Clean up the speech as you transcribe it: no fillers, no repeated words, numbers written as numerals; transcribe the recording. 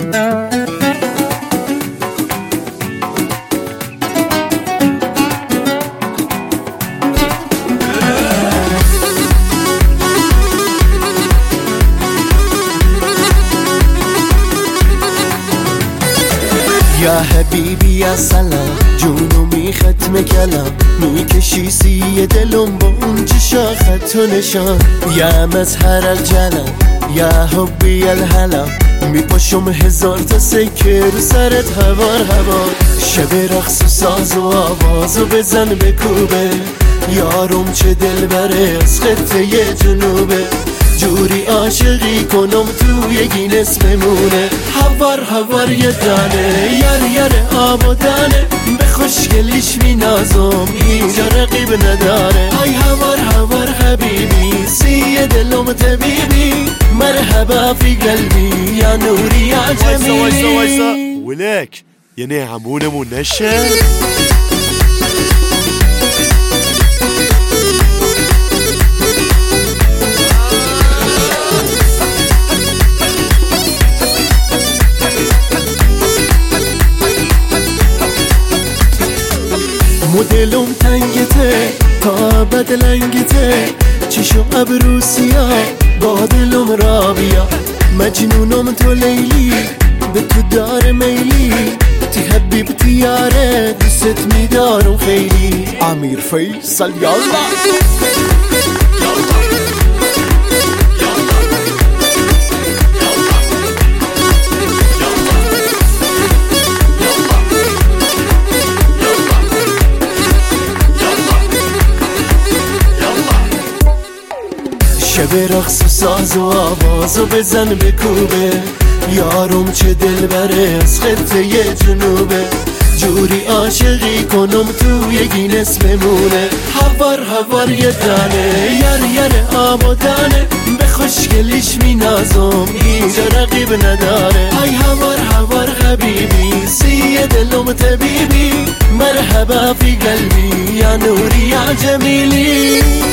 یا حبیبی یا سلام جونو می ختم کلم میکشی سی دلم با اون چشا خط و نشان یا مظهر الجلم یا حبی الحلم میپاشم هزار تا سکه رو سرت هوار هوار شب رقص و ساز و آواز و بزن بکوبه یارم چه دل بره از خطه جنوبه جوری عاشقی کنم توی گینس بمونه هوار هوار یه دانه یر آب و دانه به خوشگلیش می نازم اینجا رقیب نداره ای هوار هوار حبیبی سی دلم طبیبی مرحبا فی قلبی یا نوری یا جمیلی وایسا ولک یعنی همونمون نشه مدلم تنگته تا بدلنگته چشم ابرو سیاه با دلم رابیا مجنونم تو لیلی به تو دار میلی تی حبیبتی یاره دوست میدارم خیلی امیر فیصل یالا شب رقص و ساز و آواز و بزن بکوبه یارم چه دل بره از خطه جنوبه جوری عاشقی کنم توی گینس بمونه هوار هوار یه دانه یر آب و دانه به خوشگلیش می نازم اینجا رقیب نداره ای هوار هوار حبیبی سی دلم طبیبی مرحبا فی قلبی یا نوری یا جمیلی